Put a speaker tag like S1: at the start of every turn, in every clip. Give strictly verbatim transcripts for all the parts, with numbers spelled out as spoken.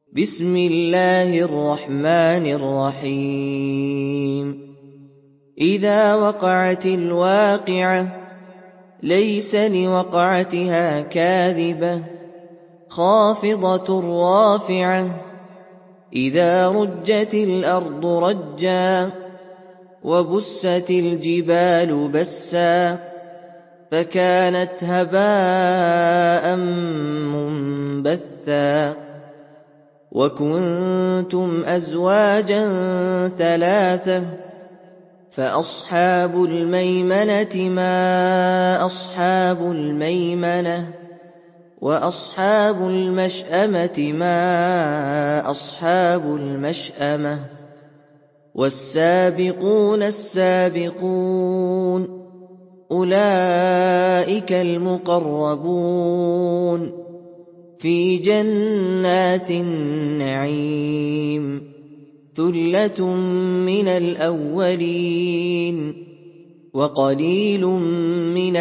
S1: بسم الله الرحمن الرحيم إذا وقعت الواقعة ليس لوقعتها كاذبة خافضة رافعة إذا رجت الأرض رجا وبست الجبال بسا فكانت هباء منبثا وكنتم أزواجا ثلاثة فأصحاب الميمنة ما أصحاب الميمنة وأصحاب المشأمة ما أصحاب المشأمة والسابقون السابقون أولئك المقربون في جنات النعيم ثلة من الأولين وقليل من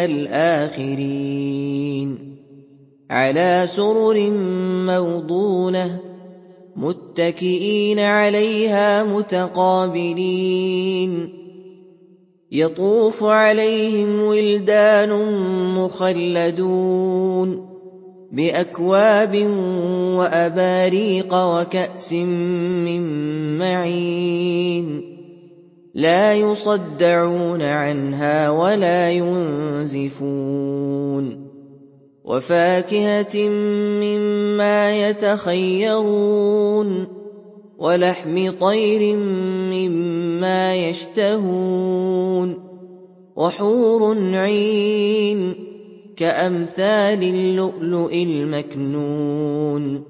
S1: الآخرين على سرر موضونة متكئين عليها متقابلين يطوف عليهم ولدان مخلدون بأكواب وأباريق وكأس من معين لا يصدعون عنها ولا ينزفون وفاكهة مما يتخيرون ولحم طير مما يشتهون وحور عين كأمثال اللؤلؤ المكنون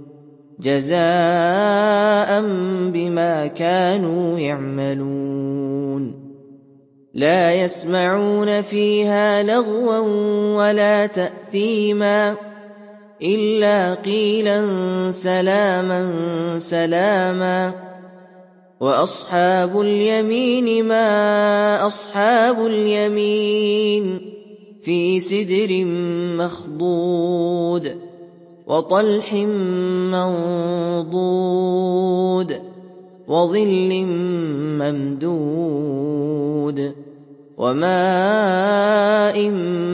S1: جزاء بما كانوا يعملون لا يسمعون فيها لغوا ولا تأثيما إلا قيلا سلاما سلاما وأصحاب اليمين ما أصحاب اليمين في سدر مخضود وطلح منضود وظل ممدود وماء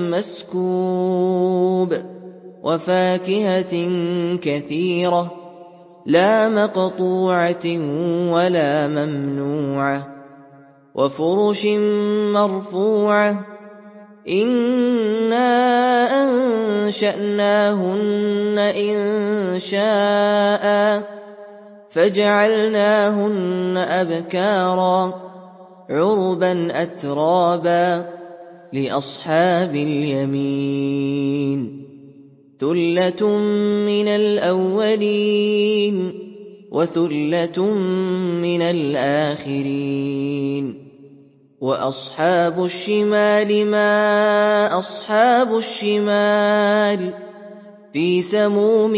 S1: مسكوب وفاكهة كثيرة لا مقطوعة ولا ممنوعة وفرش مرفوعة إنا أنشأناهن إنشاء فجعلناهن أبكارا عربا أترابا لأصحاب اليمين ثلة من الأولين وثلة من الآخرين وأصحاب الشمال ما أصحاب الشمال في سموم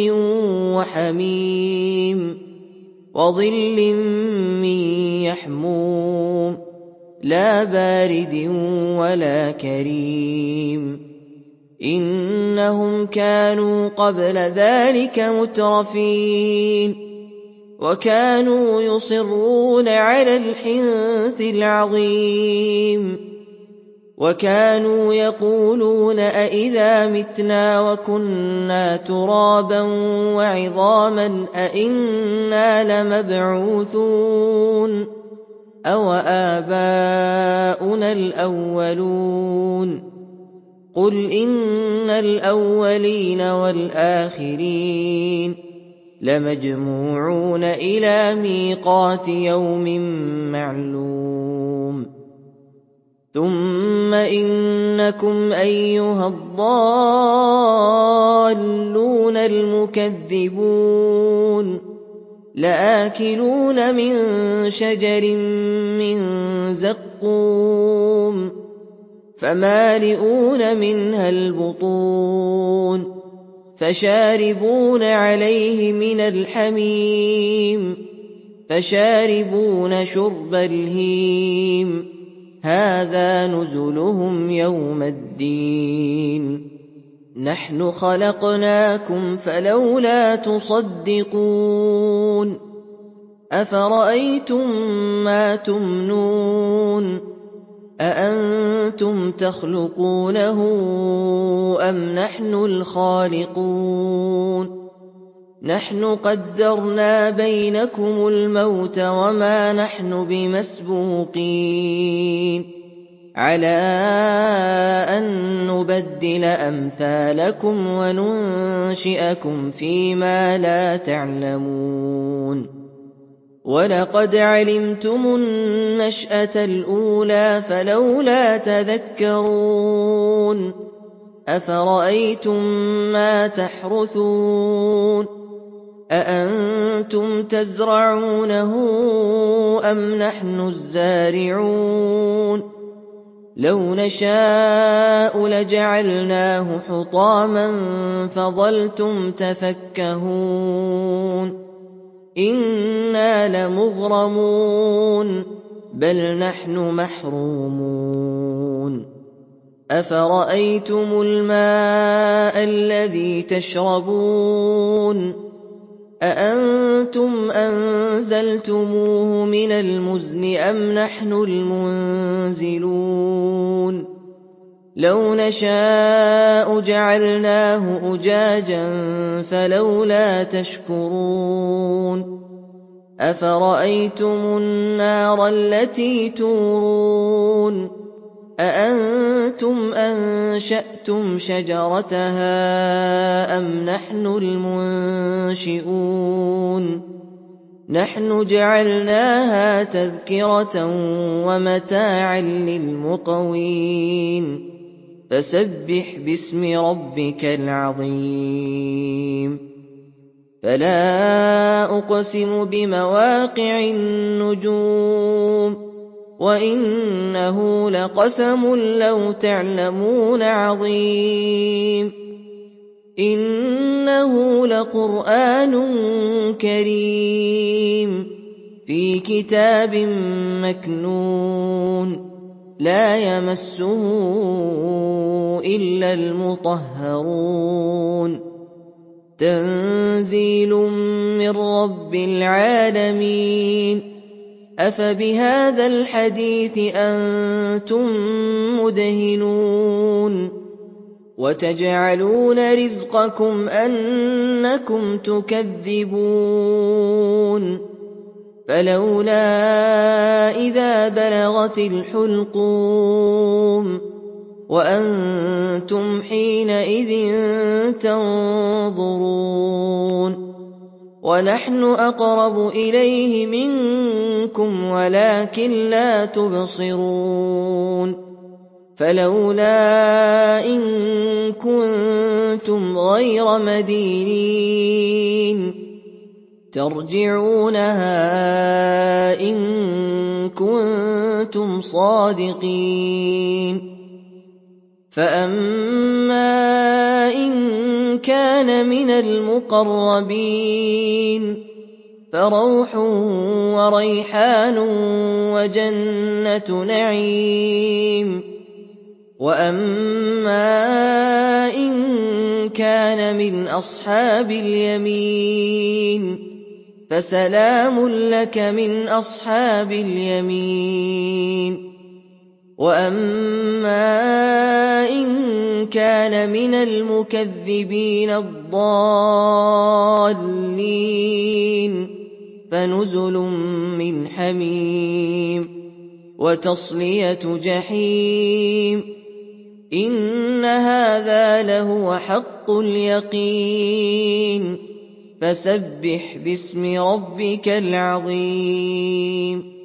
S1: وحميم وظل من يحموم لا بارد ولا كريم إنهم كانوا قبل ذلك مترفين وكانوا يصرون على الحنث العظيم وكانوا يقولون أئذا متنا وكنا ترابا وعظاما أئنا لمبعوثون أو آباؤنا الأولون قل إن الأولين والآخرين لمجموعون إلى ميقات يوم معلوم ثم إنكم أيها الضالون المكذبون لآكلون من شجر من زقوم فمالئون منها البطون فشاربون عليه من الحميم فشاربون شرب الهيم هذا نزلهم يوم الدين نحن خلقناكم فلولا تصدقون أفرأيتم ما تمنون أأنتم تخلقونه أم نحن الخالقون نحن قدرنا بينكم الموت وما نحن بمسبوقين على أن نبدل أمثالكم وننشئكم فيما لا تعلمون ولقد علمتم النشأة الأولى فلولا تذكرون أفرأيتم ما تحرثون أأنتم تزرعونه أم نحن الزارعون لو نشاء لجعلناه حطاما فظلتم تفكهون إنا لمغرمون بل نحن محرومون أفرأيتم الماء الذي تشربون أأنتم أنزلتموه من المزن أم نحن المنزلون لو نشاء جعلناه أجاجا فلولا تشكرون أفرأيتم النار التي تورون أأنتم أنشأتم شجرتها أم نحن المنشئون نحن جعلناها تذكرة ومتاعا للمقوين فسبح باسم ربك العظيم فلا أقسم بمواقع النجوم وإنه لقسم لو تعلمون عظيم إنه لقرآن كريم في كتاب مكنون لا يمسه إلا المطهرون تنزيل من رب العالمين أفبهذا الحديث أنتم مدهنون وتجعلون رزقكم أنكم تكذبون فلولا إذا بلغت الحلقوم وأنتم حينئذ تنظرون ونحن أقرب إليه منكم ولكن لا تبصرون فلولا إن كنتم غير مدينين ترجعونها إن كنتم صادقين فأما إن كان من المقربين فروح وريحان وجنة نعيم وأما إن كان من أصحاب اليمين فسلام لك من أصحاب اليمين وأما إن كان من المكذبين الضالين فنزل من حميم وتصلية جحيم إن هذا لهو حق اليقين فسبح باسم ربك العظيم